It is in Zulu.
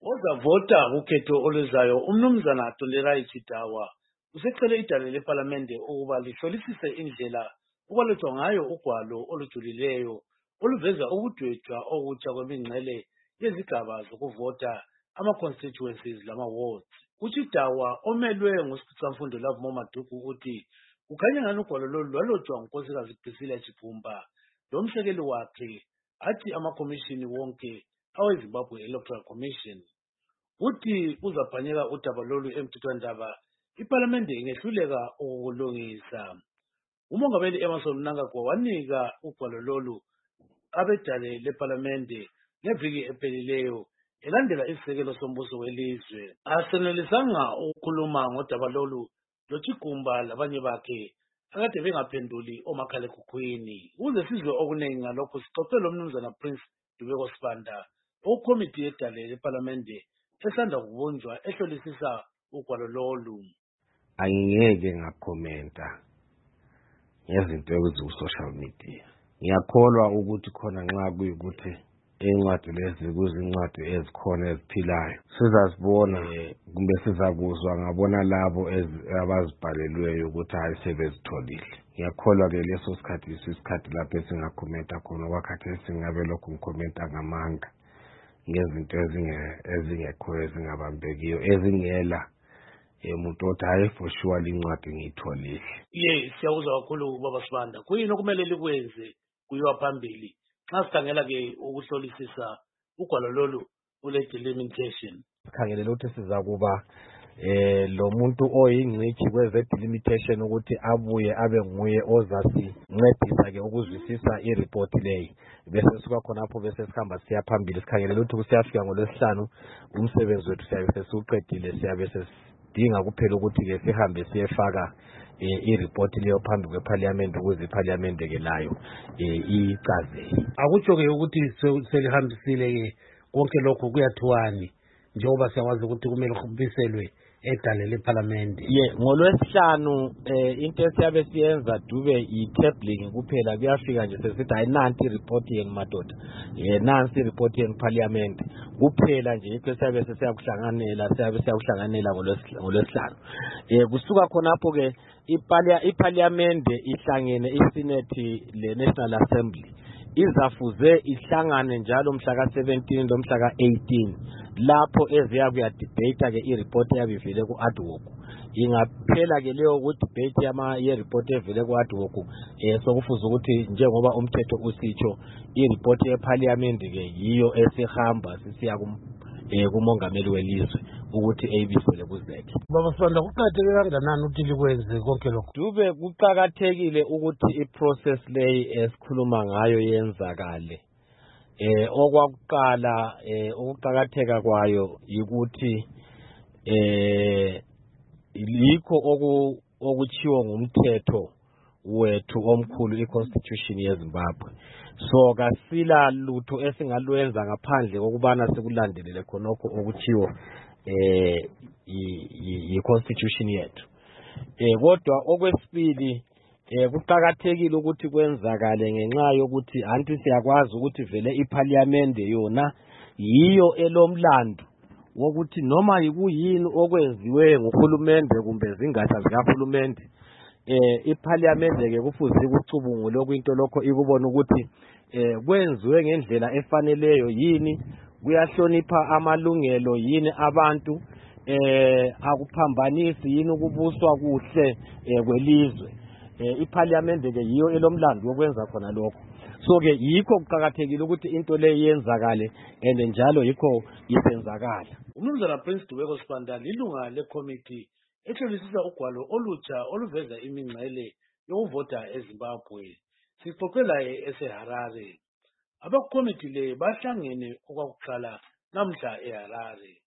Ozavota ukhetho oluzayo umnumzana Tolerai Chitawa usecele idale leParlamente ukuba lihlolisise indlela okwalethwa ngayo ugwalo olujulileyo oluveza ukudwetshwa okutsha kwemingcele yezigaba zokuvota ama-constituencies lama-wards. UChitawa omelwe nguSiphathamfundo Love Maduku uthi kukhanya ngani ugwalo lolu lwalotshwa ngunkosikazi Priscilla Chipumba lomsekeli wakhe athi amakhomishini wonke aweZimbabwe Electoral Commission. Uthi uzabhanyeka udaba lolu emthethwandaba iParlamente ingehluleka ukulungisa. Umongameli Emmerson Mnangagwa wanika ugwalo lolu abedale leParlamente ngeviki ephelileyo elandela isisekelo sombuso welizwe. Asenelisanga ukukhuluma ngodaba lolu loChigumba labanye bakhe akade bengaphenduli omakhalekhukhwini. Ukuze sizwe okuningi ngalokho sixoxele umnumzana Prince Dubeko Sibanda okomiti yedale leParlamente esanda kubunjwa ehlolisisa ugwalo lolu. Angeke ngakhomenta ngezinto eziku-social media. Ngiyakholwa ukuthi khona nxa kuyikuthi incwadi lezi kuzincwadi ezikhona eziphilayo sizazibona kumbe sizakuzwa ngabona labo abazibhalelweyo ukuthi hayi sebezitholile. Ngiyakholwa-ke leso sikhathi isikhathi lapho esingakhomenta khona wakhathesi singabe lokhu ngikhomenta ngamanga ngezinto ezingekho ezingabambekiyo ezingela umuntu othi hayi for sure incwadi ngiyitholile. Siyakuzwa kakhulu baba Sibanda. Kuyini okumele likwenze kuyiwa phambili xa sikhangela-ke ukuhlolisisa ugwalo lolu kule-delimitation? Sikhangelele ukuthi sizakuba lo muntu oyingcitshi kweze-delimitation ukuthi abuye abe nguye ozasincedisa-ke ukuzwisisa i-report leyi. Bese suka khonapho bese sihamba siya phambili sikhangelele ukuthi kusiyafika ngoLwesihlanu umsebenzi wethu siyabe sesiwuqedile siyabe sesidinga kuphela ukuthi-ke sihambe siyefaka i-report leyo phambi kweParliament ukuze iParliament-ke layo icazele. Akutsho-ke ukuthi selihambisile-ke konke lokho kuyathiwani njengoba siyakwazi ukuthi kumele kubiselwe edale leParlamente? NgoLwesihlanu into esiyabe siyenza Dube i-tabling kuphela kuyafika nje sesithi hayi nanti i-report yenu madoda nansi i-report yenu Parliament kuphela nje into esiyabe siyakuhlanganela ngoLwesihlanu. Kusuka khonapho-ke iParliament ihlangene iSenate le-National Assembly izafuze ihlangane njalo mhla ka-17 lomhla ka-18 lapho eziya kuyadebate-ke i-report eyabivele ku-Adwoku. Ingaphela-ke leyo ku-debate ye-report evele ku-Adwoku sokufuze ukuthi njengoba umthetho usitsho i-report yeParliament-ke yiyo esihamba sisiya kumongameli welizwe ukuthi eyibisele kuzeke. Baba Sibanda, kuqakatheke kanganani ukuthi likwenze konke lokho? Dube kuqakathekile ukuthi i-process leyi esikhuluma ngayo yenzakale. Okwakuqala ukuqakatheka kwayo yikuthi yikho okuchiwo ngumthetho wethu omkhulu i-Constitution yeZimbabwe. So kasila lutho esingalwenza ngaphandle kokubana sikulandelele khonokho okuchiwo i-Constitution yethu. Kodwa okwesibili kuqakathekile ukuthi kwenzakale ngenxa yokuthi anti siyakwazi ukuthi vele iParliament yona yiyo elomlando wokuthi noma yikuyini okwenziwe nguhulumende kumbe zingatsha zikahulumende iParliament-ke kufuze kucubungule okuyinto lokho ikubona ukuthi kwenziwe ngendlela efaneleyo yini, kuyahlonipha amalungelo yini abantu, akuphambanisi yini ukubuswa kuhle kwelizwe. iParliament-ke yiyo elomlando wokwenza khona lokho. So-ke yikho kuqakathekile ukuthi into le yenzakale and njalo yikho isenzakala. Umnumzana Prince Dubeko Sibanda lilunga lekomiti ehlolisisa ugwalo olutsha oluveza imingcele yokuvota eZimbabwe. Sixoxela eseHarare. Abakomiti le bahlangene okwakuqala namhla eHarare.